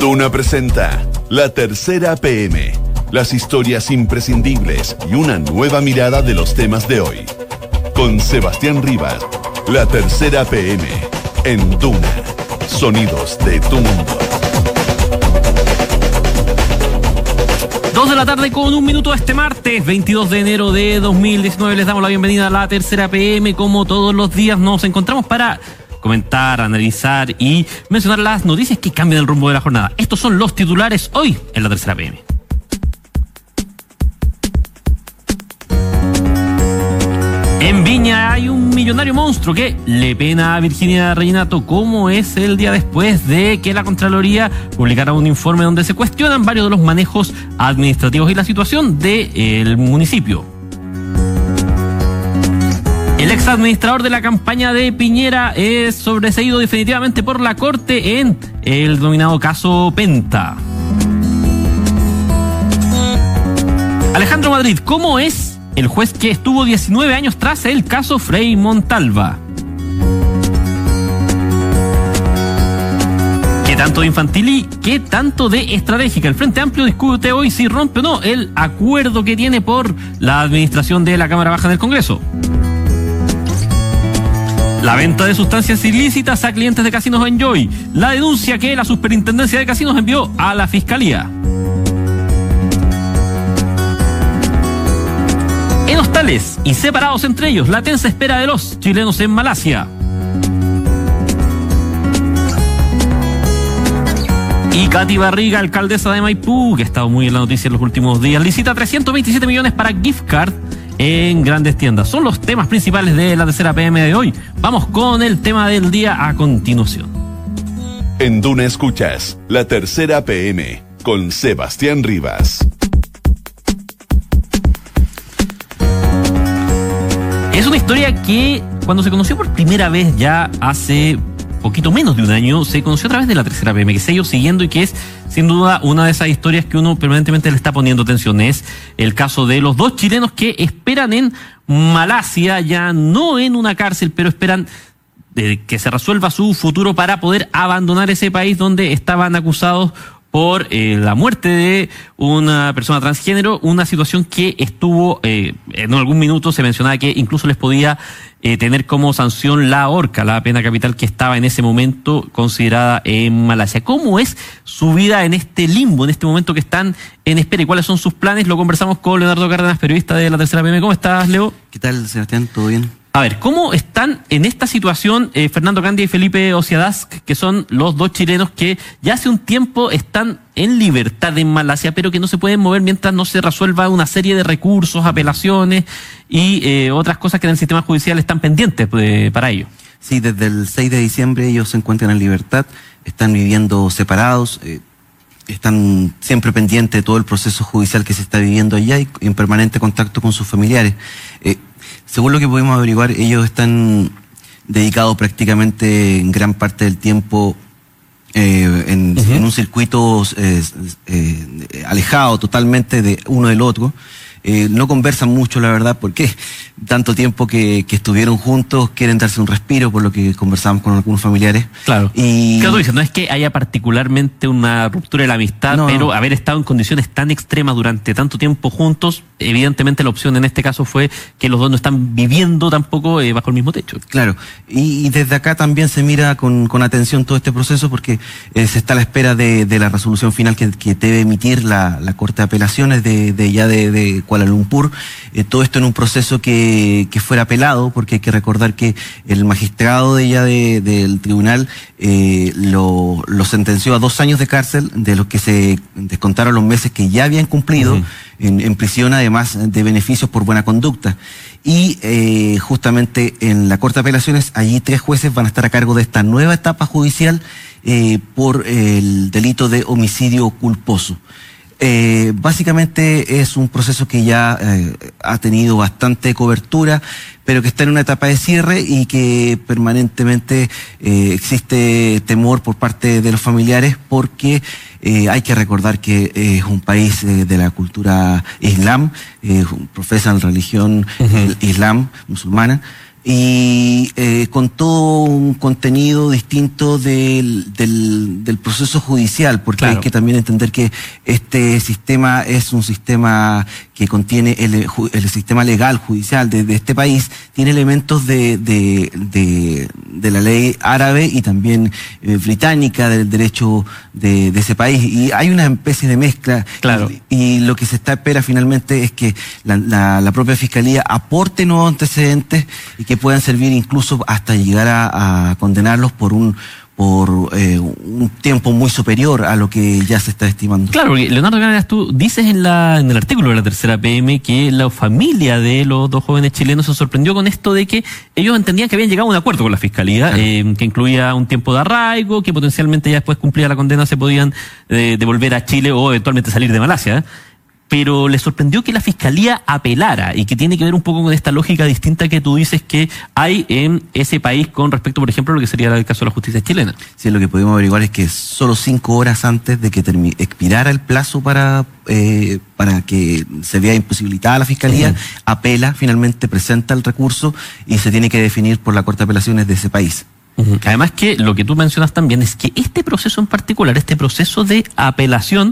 Duna presenta La Tercera PM, las historias imprescindibles y una nueva mirada de los temas de hoy. Con Sebastián Rivas, La Tercera PM, en Duna, sonidos de tu mundo. 2 de la tarde con un minuto este martes, 22 de enero de 2019. Les damos la bienvenida a La Tercera PM. Como todos los días nos encontramos para comentar, analizar y mencionar las noticias que cambian el rumbo de la jornada. Estos son los titulares hoy en La Tercera PM. En Viña hay un millonario monstruo que le pena a Virginia Reginato. ¿Cómo es el día después de que la Contraloría publicara un informe donde se cuestionan varios de los manejos administrativos y la situación del municipio? El ex administrador de la campaña de Piñera es sobreseído definitivamente por la Corte en el denominado caso Penta. Alejandro Madrid, ¿cómo es el juez que estuvo 19 años tras el caso Frei Montalva? ¿Qué tanto de infantil y qué tanto de estratégica? El Frente Amplio discute hoy si rompe o no el acuerdo que tiene por la administración de la Cámara Baja del Congreso. La venta de sustancias ilícitas a clientes de Casinos Enjoy. La denuncia que la Superintendencia de Casinos envió a la Fiscalía. En hostales y separados entre ellos, la tensa espera de los chilenos en Malasia. Y Katy Barriga, alcaldesa de Maipú, que ha estado muy en la noticia en los últimos días, licita 327 millones para gift card en grandes tiendas. Son los temas principales de La Tercera PM de hoy. Vamos con el tema del día a continuación. En Duna escuchas La Tercera PM con Sebastián Rivas. Es una historia que cuando se conoció por primera vez ya hace poquito menos de un año, se conoció a través de La Tercera PM, que se ha ido siguiendo y que es sin duda una de esas historias que uno permanentemente le está poniendo atención. Es el caso de los dos chilenos que esperan en Malasia, ya no en una cárcel, pero esperan que se resuelva su futuro para poder abandonar ese país donde estaban acusados por la muerte de una persona transgénero, una situación que estuvo, en algún minuto se mencionaba que incluso les podía tener como sanción la horca, la pena capital que estaba en ese momento considerada en Malasia. ¿Cómo es su vida en este limbo, en este momento que están en espera y cuáles son sus planes? Lo conversamos con Leonardo Cárdenas, periodista de La Tercera PM. ¿Cómo estás, Leo? ¿Qué tal, Sebastián? ¿Todo bien? A ver, ¿cómo están en esta situación Fernando Candia y Felipe Ociadas, que son los dos chilenos que ya hace un tiempo están en libertad en Malasia, pero que no se pueden mover mientras no se resuelva una serie de recursos, apelaciones y otras cosas que en el sistema judicial están pendientes para ello? Sí, desde el 6 de diciembre ellos se encuentran en libertad, están viviendo separados, están siempre pendientes de todo el proceso judicial que se está viviendo allá y en permanente contacto con sus familiares. Según lo que pudimos averiguar, ellos están dedicados prácticamente en gran parte del tiempo en un circuito alejado totalmente de uno del otro. No conversan mucho, la verdad, porque tanto tiempo que estuvieron juntos, quieren darse un respiro, por lo que conversamos con algunos familiares. Claro. Y claro, tú dices, no es que haya particularmente una ruptura de la amistad, no, pero haber estado en condiciones tan extremas durante tanto tiempo juntos, evidentemente la opción en este caso fue que los dos no están viviendo tampoco bajo el mismo techo. Claro, y desde acá también se mira con atención todo este proceso porque se está a la espera de la resolución final que debe emitir la Corte de Apelaciones de Kuala Lumpur. Todo esto en un proceso que fuera apelado, porque hay que recordar que el magistrado del tribunal lo sentenció a 2 años de cárcel, de los que se descontaron los meses que ya habían cumplido en prisión, además de beneficios por buena conducta. Y justamente en la Corte de Apelaciones, allí 3 jueces van a estar a cargo de esta nueva etapa judicial por el delito de homicidio culposo. Básicamente es un proceso que ya ha tenido bastante cobertura, pero que está en una etapa de cierre y que permanentemente existe temor por parte de los familiares porque hay que recordar que es un país de la cultura islam, profesan la religión islam musulmana. Y con todo un contenido distinto del proceso judicial, porque claro, hay que también entender que este sistema es un sistema que contiene el sistema legal judicial de este país, tiene elementos de la ley árabe y también británica, del derecho de ese país, y hay una especie de mezcla. Claro. Y lo que se espera finalmente es que la propia Fiscalía aporte nuevos antecedentes y que puedan servir incluso hasta llegar a condenarlos por un tiempo muy superior a lo que ya se está estimando. Claro, porque Leonardo Cánegas, tú dices en el artículo de la tercera PM que la familia de los dos jóvenes chilenos se sorprendió con esto de que ellos entendían que habían llegado a un acuerdo con la Fiscalía, que incluía un tiempo de arraigo, que potencialmente ya después cumplida la condena se podían devolver a Chile o eventualmente salir de Malasia. Pero les sorprendió que la Fiscalía apelara, y que tiene que ver un poco con esta lógica distinta que tú dices que hay en ese país con respecto, por ejemplo, a lo que sería el caso de la justicia chilena. Sí, lo que pudimos averiguar es que solo 5 horas antes de que expirara el plazo para que se vea imposibilitada la Fiscalía, apela, finalmente presenta el recurso y se tiene que definir por la Corte de Apelaciones de ese país. Además que lo que tú mencionas también es que este proceso en particular, este proceso de apelación,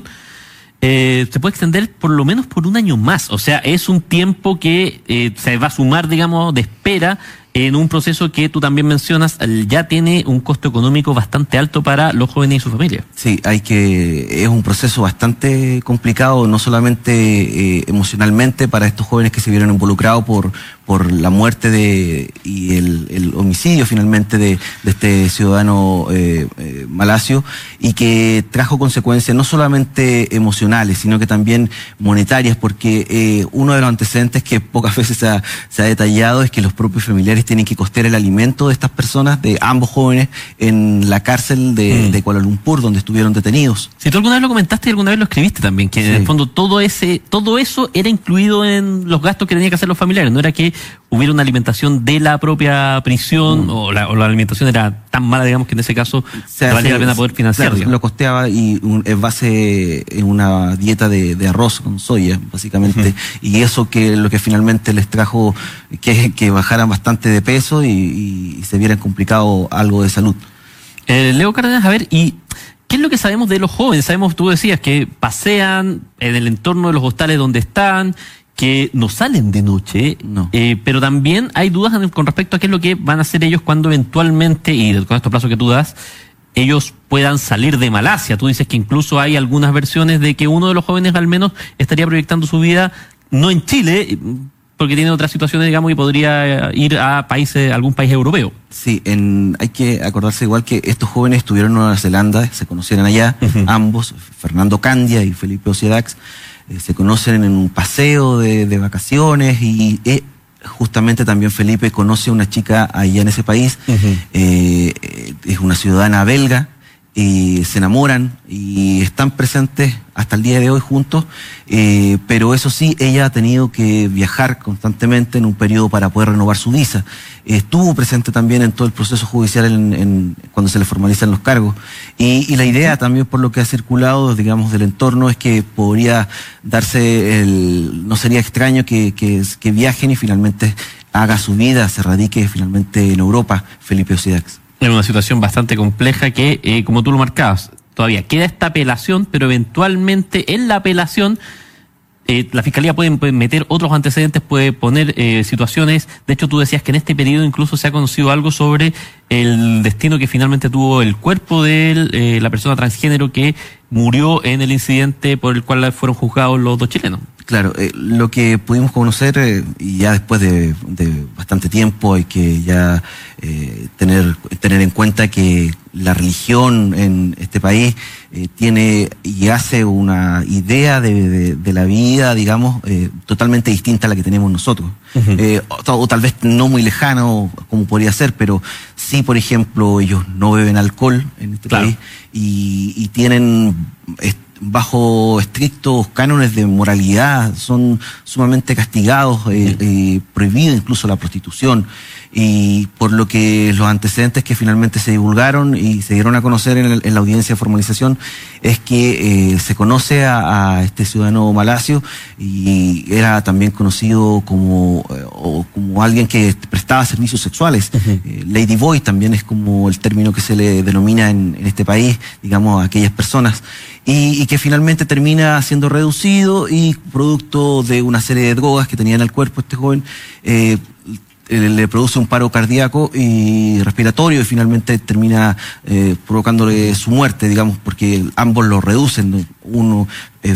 se puede extender por lo menos por un año más. O sea, es un tiempo que se va a sumar, digamos, de espera en un proceso que tú también mencionas, ya tiene un costo económico bastante alto para los jóvenes y su familia. Sí, es un proceso bastante complicado, no solamente emocionalmente para estos jóvenes que se vieron involucrados por la muerte y el homicidio finalmente de este ciudadano malasio, y que trajo consecuencias no solamente emocionales, sino que también monetarias, porque uno de los antecedentes que pocas veces se ha detallado es que los propios familiares tienen que costear el alimento de estas personas, de ambos jóvenes, en la cárcel de Kuala Lumpur, donde estuvieron detenidos. Si tú alguna vez lo comentaste y alguna vez lo escribiste también, que en el fondo todo eso era incluido en los gastos que tenían que hacer los familiares, no era que hubiera una alimentación de la propia prisión o la alimentación era tan mala, digamos, que en ese caso valía la pena poder financiar. Claro, lo costeaba y en base en una dieta de arroz con soya, básicamente, y eso que lo que finalmente les trajo que bajaran bastante de peso y se vieran complicado algo de salud. Leo Cárdenas, a ver, ¿y qué es lo que sabemos de los jóvenes? Sabemos, tú decías, que pasean en el entorno de los hostales donde están, que no salen de noche, no. Pero también hay dudas con respecto a qué es lo que van a hacer ellos cuando eventualmente, y con estos plazos que tú das, ellos puedan salir de Malasia. Tú dices que incluso hay algunas versiones de que uno de los jóvenes al menos estaría proyectando su vida no en Chile, porque tiene otras situaciones, digamos, y podría ir a algún país europeo. Sí, hay que acordarse igual que estos jóvenes estuvieron en Nueva Zelanda, se conocieron allá, ambos, Fernando Candia y Felipe Ociadax, se conocen en un paseo de vacaciones y justamente también Felipe conoce a una chica allá en ese país, es una ciudadana belga, y se enamoran y están presentes hasta el día de hoy juntos, pero eso sí, ella ha tenido que viajar constantemente en un periodo para poder renovar su visa. Estuvo presente también en todo el proceso judicial cuando se le formalizan los cargos. Y la idea también, por lo que ha circulado, digamos, del entorno, es que podría darse no sería extraño que viajen y finalmente haga su vida, se radique finalmente en Europa, Felipe Ociadax. Es una situación bastante compleja que, como tú lo marcabas, todavía queda esta apelación, pero eventualmente en la apelación la Fiscalía puede meter otros antecedentes, puede poner situaciones. De hecho, tú decías que en este periodo incluso se ha conocido algo sobre el destino que finalmente tuvo el cuerpo de la persona transgénero que murió en el incidente por el cual fueron juzgados los dos chilenos. Claro, lo que pudimos conocer, y ya después de bastante tiempo, hay que ya tener en cuenta que la religión en este país tiene y hace una idea de la vida, digamos, totalmente distinta a la que tenemos nosotros. O tal vez no muy lejano como podría ser, pero sí, por ejemplo, ellos no beben alcohol en este país y tienen bajo estrictos cánones de moralidad, son sumamente castigados, prohibido incluso la prostitución. Y por lo que los antecedentes que finalmente se divulgaron y se dieron a conocer en la audiencia de formalización es que se conoce a este ciudadano malasio y era también conocido como alguien que prestaba servicios sexuales. Ladyboy también es como el término que se le denomina en este país, digamos, a aquellas personas. Y que finalmente termina siendo reducido y producto de una serie de drogas que tenía en el cuerpo este joven, le produce un paro cardíaco y respiratorio y finalmente termina provocándole su muerte, digamos, porque ambos lo reducen. Uno,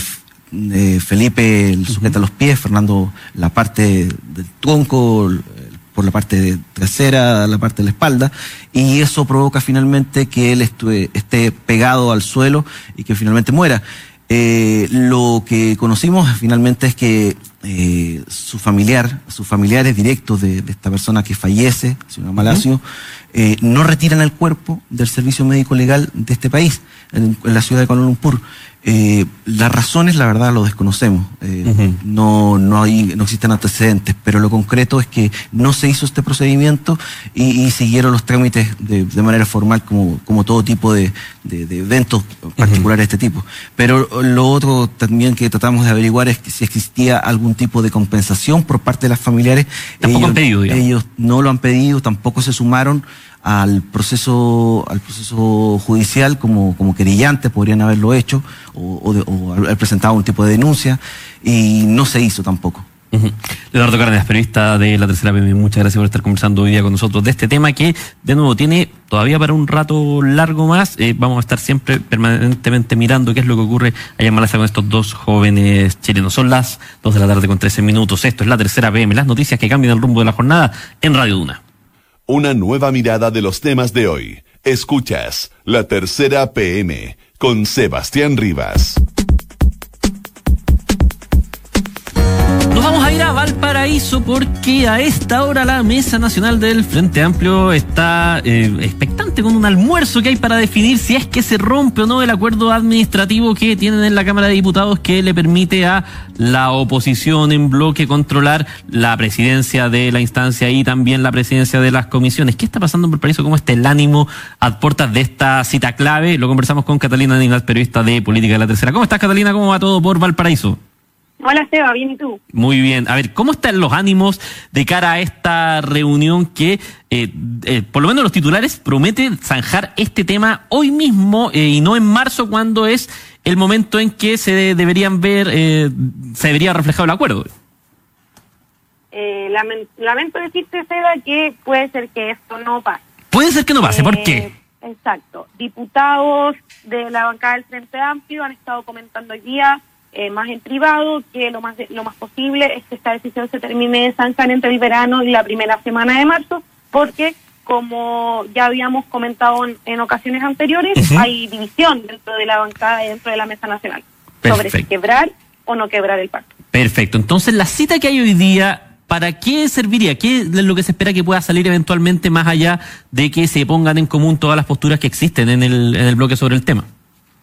Felipe sujeta los pies, Fernando la parte del tronco, por la parte trasera, la parte de la espalda, y eso provoca finalmente que él esté pegado al suelo y que finalmente muera. Lo que conocimos finalmente es que sus familiares directos de esta persona que fallece, señor Malasio, no retiran el cuerpo del servicio médico legal de este país, en la ciudad de Kuala Lumpur. Las razones, la verdad, lo desconocemos. No existen antecedentes, pero lo concreto es que no se hizo este procedimiento y siguieron los trámites de manera formal como todo tipo de eventos particulares de este tipo. Pero lo otro también que tratamos de averiguar es que si existía algún tipo de compensación por parte de las familiares. Tampoco han pedido, digamos. Ellos no lo han pedido, tampoco se sumaron al proceso judicial como querellantes, podrían haberlo hecho o haber presentado un tipo de denuncia y no se hizo tampoco. Leonardo Cárdenas, periodista de La Tercera PM, muchas gracias por estar conversando hoy día con nosotros de este tema que, de nuevo, tiene todavía para un rato largo más. Vamos a estar siempre permanentemente mirando qué es lo que ocurre allá en Malasia con estos dos jóvenes chilenos. Son las 2 de la tarde con 13 minutos. Esto es La Tercera PM, las noticias que cambian el rumbo de la jornada en Radio Duna. Una nueva mirada de los temas de hoy. Escuchas La Tercera PM con Sebastián Rivas. Nos vamos a ir a Valparaíso porque a esta hora la Mesa Nacional del Frente Amplio está expectante con un almuerzo que hay para definir si es que se rompe o no el acuerdo administrativo que tienen en la Cámara de Diputados que le permite a la oposición en bloque controlar la presidencia de la instancia y también la presidencia de las comisiones. ¿Qué está pasando en Valparaíso? ¿Cómo está el ánimo a puertas de esta cita clave? Lo conversamos con Catalina Ninas, periodista de Política de La Tercera. ¿Cómo estás, Catalina? ¿Cómo va todo por Valparaíso? Hola, Seba, bien, ¿y tú? Muy bien. A ver, ¿cómo están los ánimos de cara a esta reunión que, por lo menos los titulares, promete zanjar este tema hoy mismo y no en marzo, cuando es el momento en que se deberían ver, se debería reflejar el acuerdo? Lamento decirte, Seba, que puede ser que esto no pase. Puede ser que no pase, ¿por qué? Exacto. Diputados de la bancada del Frente Amplio han estado comentando hoy día, más en privado, que lo más posible es que esta decisión se termine de zanjar entre el verano y la primera semana de marzo, porque como ya habíamos comentado en ocasiones anteriores, hay división dentro de la bancada y dentro de la Mesa Nacional sobre si quebrar o no quebrar el pacto. Perfecto. Entonces, la cita que hay hoy día, ¿para qué serviría? ¿Qué es lo que se espera que pueda salir eventualmente más allá de que se pongan en común todas las posturas que existen en el bloque sobre el tema?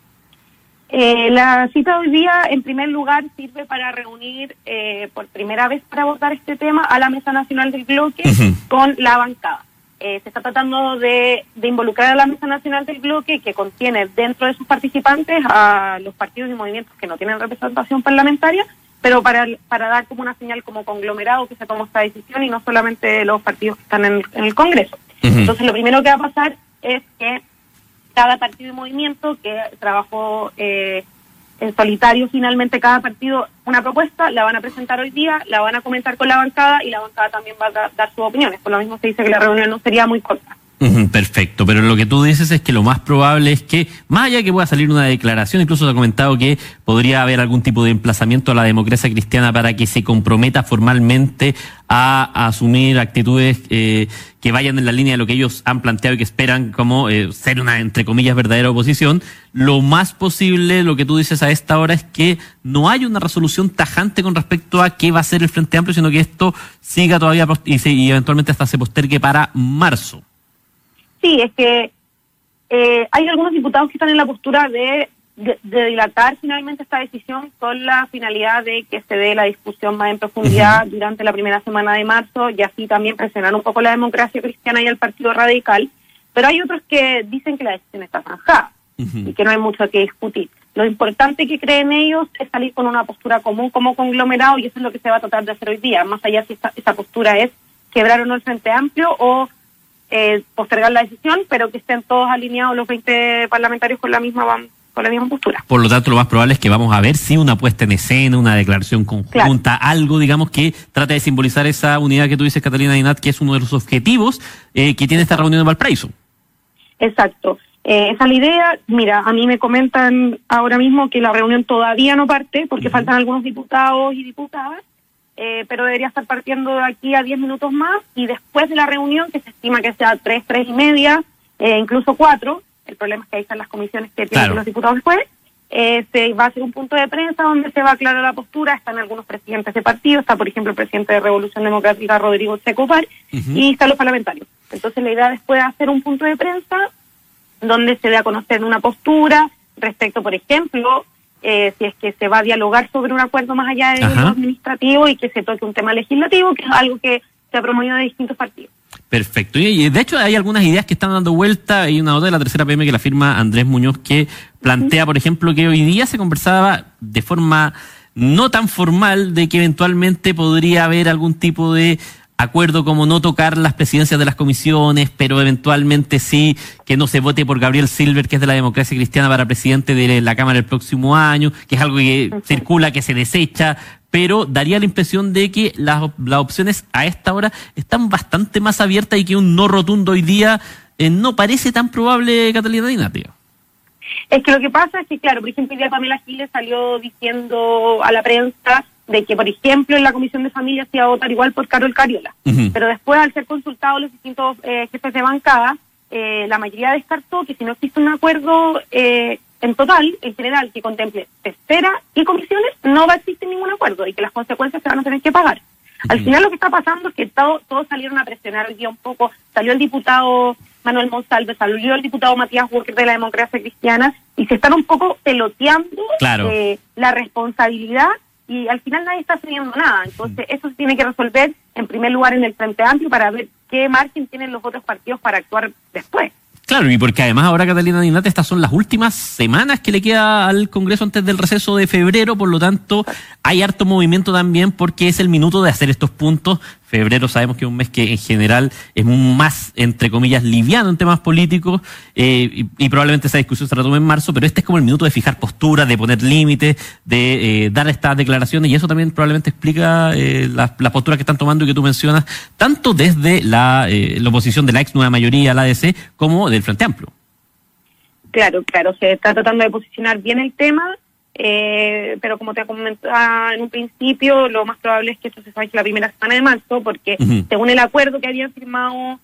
La cita de hoy día, en primer lugar, sirve para reunir por primera vez para abordar este tema a la Mesa Nacional del Bloque con la bancada. Se está tratando de involucrar a la Mesa Nacional del Bloque, que contiene dentro de sus participantes a los partidos y movimientos que no tienen representación parlamentaria, pero para dar como una señal como conglomerado que se toma esta decisión y no solamente los partidos que están en el Congreso. Entonces, lo primero que va a pasar es que cada partido y movimiento que trabajó en solitario, finalmente cada partido una propuesta, la van a presentar hoy día, la van a comentar con la bancada y la bancada también va a dar sus opiniones. Por lo mismo se dice que la reunión no sería muy corta. Perfecto, pero lo que tú dices es que lo más probable es que, más allá de que pueda salir una declaración, incluso se ha comentado que podría haber algún tipo de emplazamiento a la democracia cristiana para que se comprometa formalmente a asumir actitudes que vayan en la línea de lo que ellos han planteado y que esperan como ser una, entre comillas, verdadera oposición. Lo más posible, lo que tú dices a esta hora, es que no haya una resolución tajante con respecto a qué va a ser el Frente Amplio, sino que esto siga todavía y eventualmente hasta se postergue para marzo. Sí, es que hay algunos diputados que están en la postura de de dilatar finalmente esta decisión con la finalidad de que se dé la discusión más en profundidad durante la primera semana de marzo y así también presionar un poco la democracia cristiana y el Partido Radical. Pero hay otros que dicen que la decisión está zanjada y que no hay mucho que discutir. Lo importante que creen ellos es salir con una postura común como conglomerado y eso es lo que se va a tratar de hacer hoy día, más allá si esa postura es quebrar o no el Frente Amplio o postergar la decisión, pero que estén todos alineados los 20 parlamentarios con la misma postura. Por lo tanto, lo más probable es que vamos a ver si una puesta en escena, una declaración conjunta, algo, digamos, que trata de simbolizar esa unidad que tú dices, Catalina Dinat, que es uno de los objetivos que tiene esta reunión de Valparaíso. Exacto. Esa es la idea. Mira, a mí me comentan ahora mismo que la reunión todavía no parte porque faltan algunos diputados y diputadas, pero debería estar partiendo de aquí a 10 minutos más y después de la reunión, que se estima que sea 3 y media, incluso 4, el problema es que ahí están las comisiones que tienen los diputados después, se va a hacer un punto de prensa donde se va a aclarar la postura. Están algunos presidentes de partido, está por ejemplo el presidente de Revolución Democrática, Rodrigo Checopar, y están los parlamentarios. Entonces la idea después de hacer un punto de prensa donde se dé a conocer una postura respecto, por ejemplo, si es que se va a dialogar sobre un acuerdo más allá de lo administrativo y que se toque un tema legislativo, que es algo que se ha promovido de distintos partidos. Perfecto. Y de hecho hay algunas ideas que están dando vuelta. Hay una nota de la tercera PM que la firma Andrés Muñoz que plantea, por ejemplo, que hoy día se conversaba de forma no tan formal de que eventualmente podría haber algún tipo de acuerdo como no tocar las presidencias de las comisiones, pero eventualmente sí que no se vote por Gabriel Silver, que es de la Democracia Cristiana, para presidente de la Cámara el próximo año, que es algo que circula, que se desecha, pero daría la impresión de que las opciones a esta hora están bastante más abiertas y que un no rotundo hoy día no parece tan probable, Catalina Dinat. Es que lo que pasa es que, claro, por ejemplo, hoy día Pamela Giles salió diciendo a la prensa de que, por ejemplo, en la Comisión de Familia se iba a votar igual por Carol Cariola. Pero después, al ser consultados los distintos jefes de bancada, la mayoría descartó que si no existe un acuerdo en total, en general, que contemple tercera y comisiones, no va a existir ningún acuerdo y que las consecuencias se van a tener que pagar. Al final lo que está pasando es que todos salieron a presionar hoy día un poco. Salió el diputado Manuel Monsalve, salió el diputado Matías Walker de la Democracia Cristiana y se están un poco peloteando la responsabilidad y al final nadie está cediendo nada. Entonces eso se tiene que resolver en primer lugar en el Frente Amplio para ver qué margen tienen los otros partidos para actuar después. Claro, y porque además ahora, Catalina Dinat, estas son las últimas semanas que le queda al Congreso antes del receso de febrero, por lo tanto hay harto movimiento también porque es el minuto de hacer estos puntos. Febrero sabemos que es un mes que en general es más, entre comillas, liviano en temas políticos y probablemente esa discusión se retome en marzo, pero este es como el minuto de fijar posturas, de poner límites, de dar estas declaraciones y eso también probablemente explica las posturas que están tomando y que tú mencionas, tanto desde la oposición de la ex nueva mayoría, la ADC, como del Frente Amplio. Claro, se está tratando de posicionar bien el tema. Pero como te comentaba en un principio, lo más probable es que esto se saque la primera semana de marzo, porque según el acuerdo que habían firmado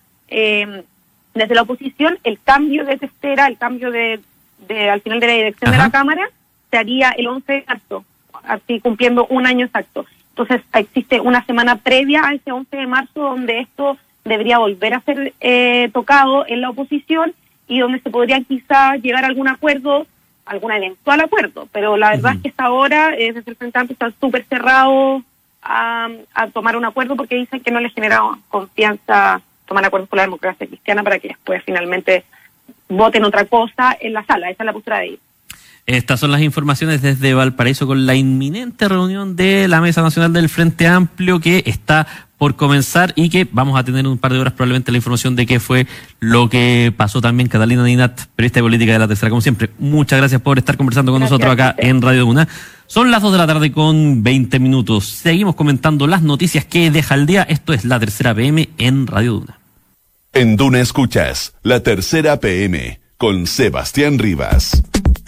desde la oposición, el cambio de testera, el cambio de al final de la dirección de la Cámara, se haría el 11 de marzo, así cumpliendo un año exacto. Entonces existe una semana previa a ese 11 de marzo donde esto debería volver a ser tocado en la oposición y donde se podría quizá llegar a algún acuerdo, algún eventual acuerdo, pero la verdad es que hasta ahora desde el Frente Amplio están súper cerrados a tomar un acuerdo porque dicen que no les genera confianza tomar acuerdos con la Democracia Cristiana para que después finalmente voten otra cosa en la sala. Esa es la postura de ellos. Estas son las informaciones desde Valparaíso con la inminente reunión de la Mesa Nacional del Frente Amplio que está por comenzar y que vamos a tener un par de horas probablemente la información de qué fue lo que pasó también. Catalina Dinat, periodista de política de La Tercera, como siempre, muchas gracias por estar conversando con nosotros acá en Radio Duna. Son las 2 de la tarde con 20 minutos. Seguimos comentando las noticias que deja el día. Esto es La Tercera PM en Radio Duna. En Duna escuchas La Tercera PM con Sebastián Rivas.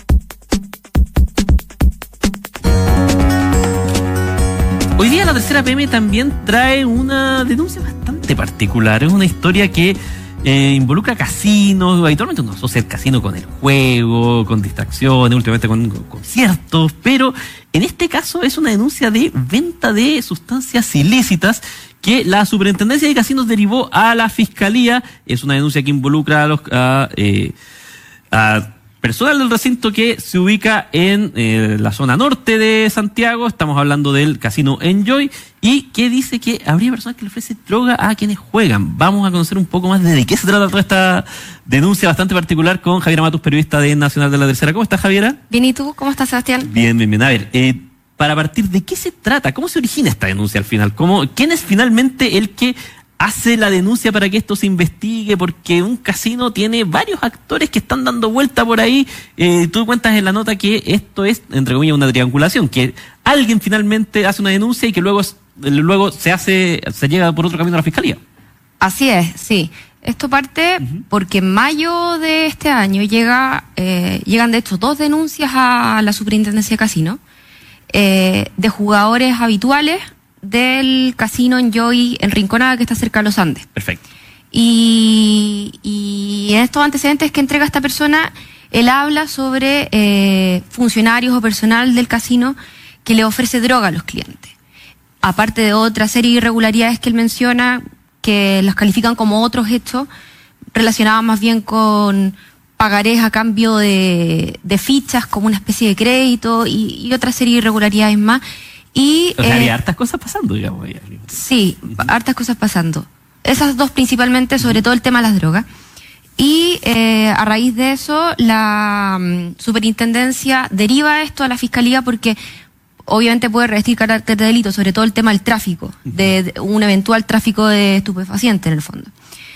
Hoy día La Tercera PM también trae una denuncia bastante particular. Es una historia que involucra casinos. Habitualmente uno asocia el casino con el juego, con distracciones, últimamente con conciertos, pero en este caso es una denuncia de venta de sustancias ilícitas que la Superintendencia de Casinos derivó a la Fiscalía. Es una denuncia que involucra a personal del recinto que se ubica en la zona norte de Santiago. Estamos hablando del Casino Enjoy, y que dice que habría personas que le ofrecen droga a quienes juegan. Vamos a conocer un poco más de qué se trata toda esta denuncia bastante particular con Javiera Matus, periodista de Nacional de la Tercera. ¿Cómo estás, Javiera? Bien, ¿y tú? ¿Cómo estás, Sebastián? Bien, bien, bien. A ver, para partir, ¿de qué se trata? ¿Cómo se origina esta denuncia al final? ¿Quién es finalmente el que hace la denuncia para que esto se investigue? Porque un casino tiene varios actores que están dando vuelta por ahí. Tú cuentas en la nota que esto es, entre comillas, una triangulación, que alguien finalmente hace una denuncia y que luego se llega por otro camino a la fiscalía. Así es, sí. Esto parte porque en mayo de este año llegan de hecho 2 denuncias a la Superintendencia de Casino de jugadores habituales del Casino Enjoy en Rinconada, que está cerca de los Andes. Perfecto. Y en estos antecedentes que entrega esta persona, él habla sobre funcionarios o personal del casino que le ofrece droga a los clientes. Aparte de otra serie de irregularidades que él menciona, que las califican como otros hechos, relacionados más bien con pagarés a cambio de fichas, como una especie de crédito, y otra serie de irregularidades más. O sea, había hartas cosas pasando, digamos. Sí, hartas cosas pasando. Esas 2 principalmente, sobre todo el tema de las drogas. Y a raíz de eso, la superintendencia deriva esto a la fiscalía porque obviamente puede revestir carácter de delito, sobre todo el tema del tráfico, de un eventual tráfico de estupefacientes en el fondo.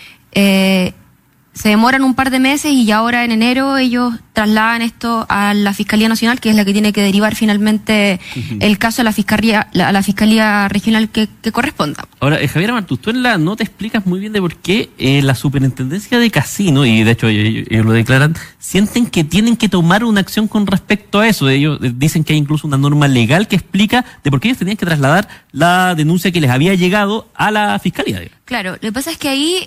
Se demoran un par de meses y ya ahora en enero ellos trasladan esto a la Fiscalía Nacional, que es la que tiene que derivar finalmente el caso a la Fiscalía Regional que corresponda. Ahora, Javiera Matus, tú en la nota explicas muy bien de por qué la Superintendencia de Casino, y de hecho ellos lo declaran, sienten que tienen que tomar una acción con respecto a eso. Ellos dicen que hay incluso una norma legal que explica de por qué ellos tenían que trasladar la denuncia que les había llegado a la Fiscalía, digamos. Claro, lo que pasa es que ahí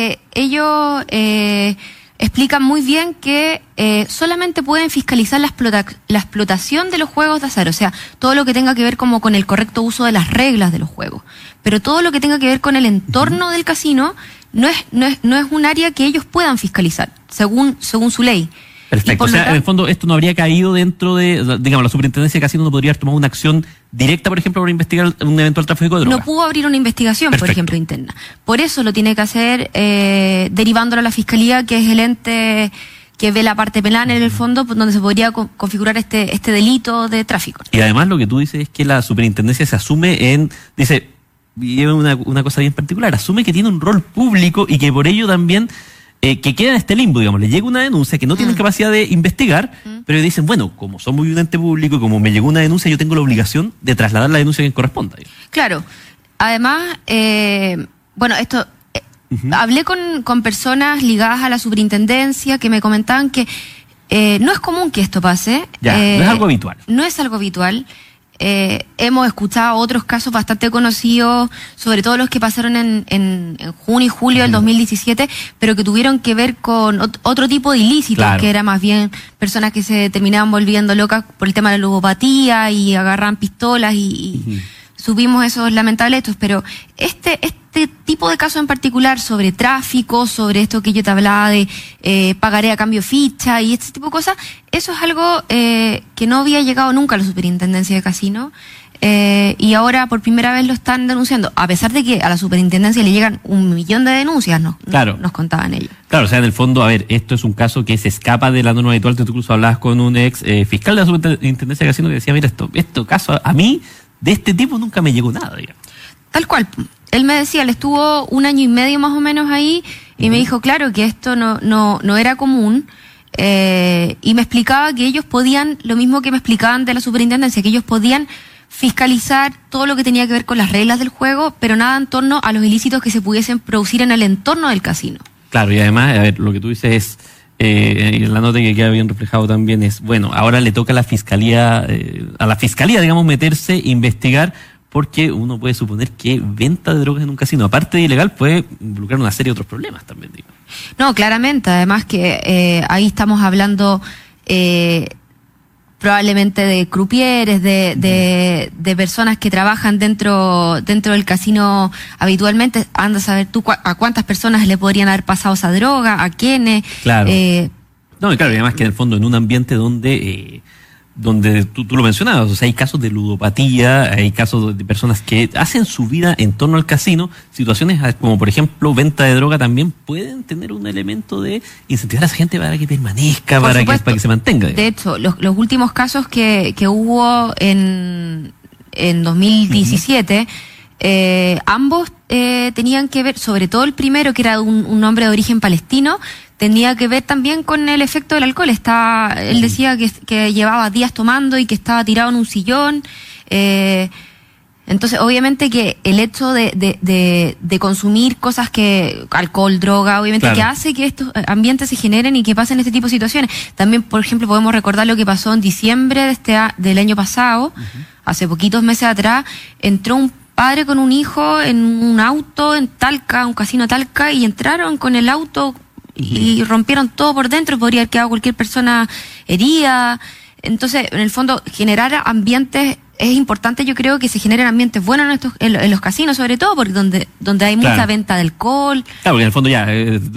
ellos explican muy bien que solamente pueden fiscalizar la explotación de los juegos de azar, o sea, todo lo que tenga que ver como con el correcto uso de las reglas de los juegos. Pero todo lo que tenga que ver con el entorno del casino no es un área que ellos puedan fiscalizar, según su ley. Perfecto, o sea, en el fondo esto no habría caído dentro de, digamos, la Superintendencia de Casino no podría haber tomado una acción directa, por ejemplo, para investigar un eventual tráfico de drogas. No pudo abrir una investigación, por ejemplo, interna. Por eso lo tiene que hacer derivándolo a la Fiscalía, que es el ente que ve la parte penal en el fondo, donde se podría configurar este delito de tráfico. Y además lo que tú dices es que la Superintendencia se asume dice, y es una cosa bien particular, asume que tiene un rol público y que por ello también que queda en este limbo, digamos, le llega una denuncia que no tienen capacidad de investigar, pero dicen, bueno, como somos un ente público y como me llegó una denuncia, yo tengo la obligación de trasladar la denuncia que corresponda. Claro. Además, bueno, esto, hablé con personas ligadas a la superintendencia que me comentaban que no es común que esto pase. Ya, no es algo habitual. No es algo habitual. Hemos escuchado otros casos bastante conocidos, sobre todo los que pasaron en junio y julio del 2017, pero que tuvieron que ver con otro tipo de ilícitos, claro, que era más bien personas que se terminaban volviendo locas por el tema de la ludopatía y agarran pistolas y subimos esos lamentables hechos, pero este tipo de casos en particular sobre tráfico, sobre esto que yo te hablaba de pagaré a cambio ficha y este tipo de cosas, eso es algo que no había llegado nunca a la Superintendencia de Casino y ahora por primera vez lo están denunciando, a pesar de que a la Superintendencia le llegan 1 millón de denuncias, claro, nos contaban ellos. Claro, o sea, en el fondo, a ver, esto es un caso que se escapa de la norma habitual. Tú incluso hablabas con un ex fiscal de la Superintendencia de Casino que decía, mira, esto caso a mí de este tipo nunca me llegó nada, digamos. Tal cual. Él me decía, él estuvo 1 año y medio más o menos ahí y me dijo, claro, que esto no era común y me explicaba que ellos podían, lo mismo que me explicaban de la superintendencia, que ellos podían fiscalizar todo lo que tenía que ver con las reglas del juego, pero nada en torno a los ilícitos que se pudiesen producir en el entorno del casino. Claro, y además, a ver, lo que tú dices es, en la nota que queda bien reflejado también es, bueno, ahora le toca a la fiscalía, digamos, meterse, investigar, porque uno puede suponer que venta de drogas en un casino, aparte de ilegal, puede involucrar una serie de otros problemas también, digo. No, claramente, además que ahí estamos hablando probablemente de crupieres, de personas que trabajan dentro del casino habitualmente. Anda a saber tú a cuántas personas le podrían haber pasado esa droga, a quiénes. Claro. No, y claro, y además que en el fondo en un ambiente donde tú lo mencionabas, o sea, hay casos de ludopatía, hay casos de personas que hacen su vida en torno al casino, situaciones como por ejemplo venta de droga también pueden tener un elemento de incentivar a esa gente para que permanezca, para que se mantenga. De hecho, los últimos casos que hubo en 2017, ambos tenían que ver, sobre todo el primero, que era un hombre de origen palestino, tenía que ver también con el efecto del alcohol. Él decía que llevaba días tomando y que estaba tirado en un sillón. Entonces, obviamente que el hecho de consumir cosas alcohol, droga, obviamente claro, que hace que estos ambientes se generen y que pasen este tipo de situaciones. También, por ejemplo, podemos recordar lo que pasó en diciembre del año pasado, hace poquitos meses atrás, entró un padre con un hijo en un auto en Talca, un casino Talca, y entraron con el auto y rompieron todo por dentro, podría haber quedado cualquier persona herida. Entonces, en el fondo, generar ambientes, es importante, yo creo, que se generen ambientes buenos en los casinos, sobre todo, porque donde hay mucha venta de alcohol. Claro, porque en el fondo ya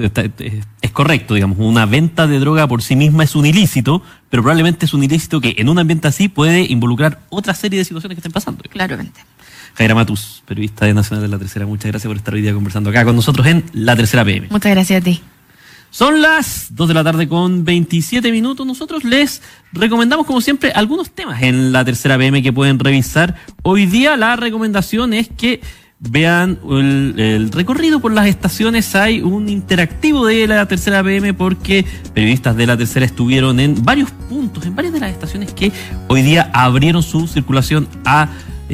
es correcto, digamos, una venta de droga por sí misma es un ilícito, pero probablemente es un ilícito que en un ambiente así puede involucrar otra serie de situaciones que estén pasando. Claramente. Jaira Matus, periodista de Nacional de La Tercera, muchas gracias por estar hoy día conversando acá con nosotros en La Tercera PM. Muchas gracias a ti. Son las 2 de la tarde con 27 minutos. Nosotros les recomendamos, como siempre, algunos temas en La Tercera PM que pueden revisar. Hoy día la recomendación es que vean el recorrido por las estaciones. Hay un interactivo de La Tercera PM porque periodistas de La Tercera estuvieron en varios puntos, en varias de las estaciones que hoy día abrieron su circulación a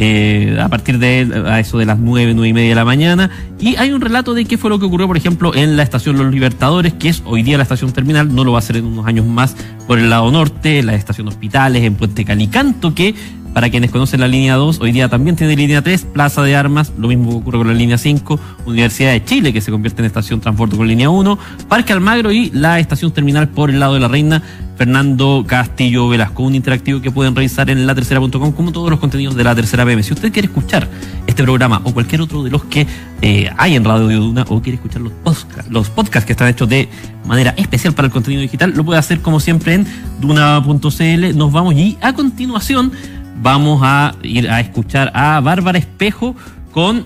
partir a eso de las 9:30 de la mañana, y hay un relato de qué fue lo que ocurrió, por ejemplo, en la estación Los Libertadores, que es hoy día la estación terminal, no lo va a ser en unos años más por el lado norte, la estación Hospitales, en Puente Calicanto, que para quienes conocen la línea 2, hoy día también tiene línea 3, Plaza de Armas, lo mismo ocurre con la línea 5, Universidad de Chile, que se convierte en estación Transporte con línea 1, Parque Almagro y la estación terminal por el lado de la Reina Fernando Castillo Velasco. Un interactivo que pueden revisar en latercera.com, como todos los contenidos de La Tercera PM. Si usted quiere escuchar este programa o cualquier otro de los que hay en Radio Duna, o quiere escuchar los podcasts que están hechos de manera especial para el contenido digital, lo puede hacer como siempre en duna.cl. Nos vamos, y a continuación vamos a ir a escuchar a Bárbara Espejo con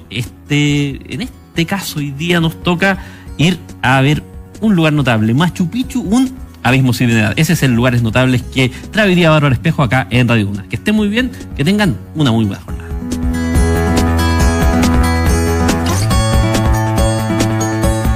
en este caso hoy día nos toca ir a ver un lugar notable, Machu Picchu, un abismo sin edad. Ese es el lugares notables que trae hoy día Bárbara Espejo acá en Radio Duna. Que estén muy bien, que tengan una muy buena jornada.